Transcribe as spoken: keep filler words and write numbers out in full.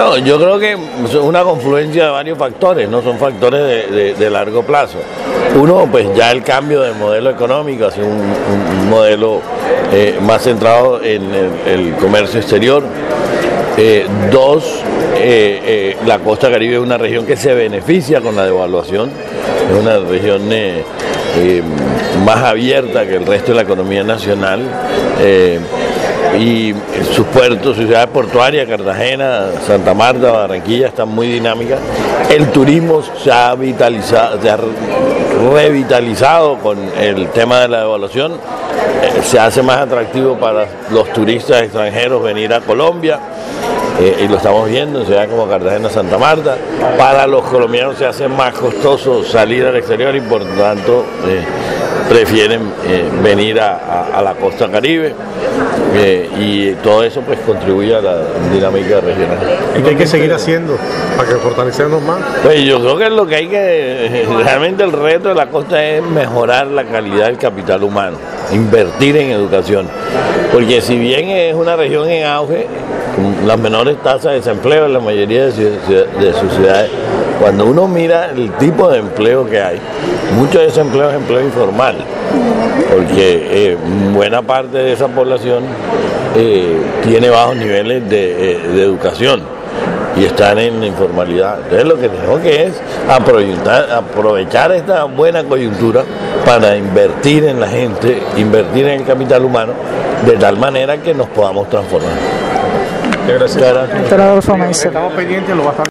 Bueno, yo creo que es una confluencia de varios factores, no son factores de, de, de largo plazo. Uno, pues ya el cambio del modelo económico hacia un, un, un modelo eh, más centrado en el, el comercio exterior. Eh, dos, eh, eh, la costa caribe es una región que se beneficia con la devaluación, es una región eh, eh, más abierta que el resto de la economía nacional. Eh, y sus puertos, sus ciudades portuarias, Cartagena, Santa Marta, Barranquilla, están muy dinámicas. El turismo se ha vitalizado, se ha revitalizado con el tema de la devaluación, eh, se hace más atractivo para los turistas extranjeros venir a Colombia. Eh, y lo estamos viendo en ciudades como Cartagena, Santa Marta. Para los colombianos se hace más costoso salir al exterior y por lo tanto eh, prefieren eh, venir a, a, a la costa caribe eh, y todo eso pues contribuye a la dinámica regional. ¿Y qué hay que seguir haciendo para que fortalecernos más? Pues yo creo que lo que hay que, realmente el reto de la costa es mejorar la calidad del capital humano, invertir en educación, porque si bien es una región en auge, con las menores tasas de desempleo en la mayoría de, ciudad, de sus ciudades, cuando uno mira el tipo de empleo que hay, mucho de ese empleo es empleo informal, porque eh, buena parte de esa población eh, tiene bajos niveles de, eh, de educación y están en la informalidad. Entonces lo que tenemos que es aprovechar, aprovechar esta buena coyuntura para invertir en la gente, invertir en el capital humano, de tal manera que nos podamos transformar. Gracias. Gracias. Doctor Adolfo Maíz. Estamos pendientes, lo va a estar